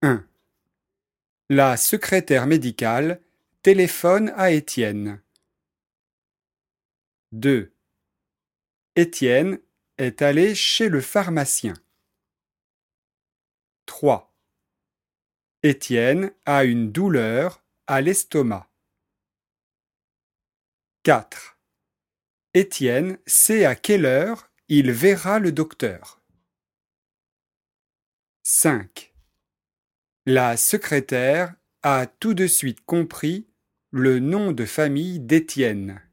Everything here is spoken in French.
1. La secrétaire médicale téléphone à Étienne. 2. Étienne est allé chez le pharmacien. 3. Étienne a une douleur à l'estomac. 4. Étienne sait à quelle heure il verra le docteur. 5. La secrétaire a tout de suite compris le nom de famille d'Étienne.